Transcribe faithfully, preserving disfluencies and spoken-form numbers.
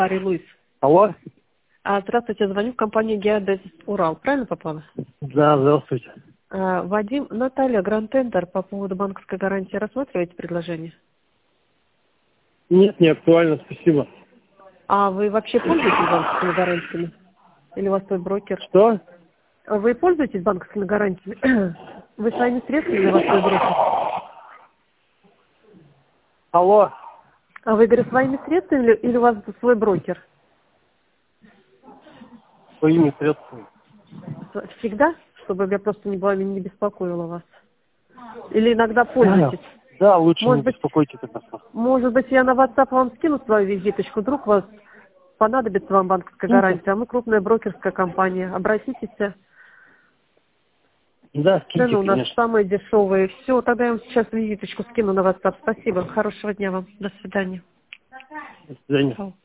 Арий Луис. Алло? А, здравствуйте, звоню в компанию Геодезис Урал. Правильно попала? Да, здравствуйте. А, Вадим, Наталья, Гранд-Тендер по поводу банковской гарантии. Рассматриваете предложение? Нет, не актуально, спасибо. А вы вообще пользуетесь банковскими гарантиями? Или у вас свой брокер? Что? А Вы пользуетесь банковскими гарантиями? Вы своими средствами или у вас свой брокер? Алло? А вы, говорю, своими средствами или, или у вас свой брокер? Своими средствами. Всегда? Чтобы я просто не, была, не беспокоила вас. Или иногда пользуетесь? Да, да, лучше не Может быть, беспокойте тогда. может быть, я на WhatsApp вам скину свою визиточку. Вдруг вас понадобится вам банковская Скиньте. гарантия. А мы крупная брокерская компания. Обратитесь. Да, Цены скиньте, у нас конечно. самые дешевые. Все, тогда я вам сейчас визиточку скину на WhatsApp. Спасибо. Хорошего дня вам. До свидания. До свидания. Чао.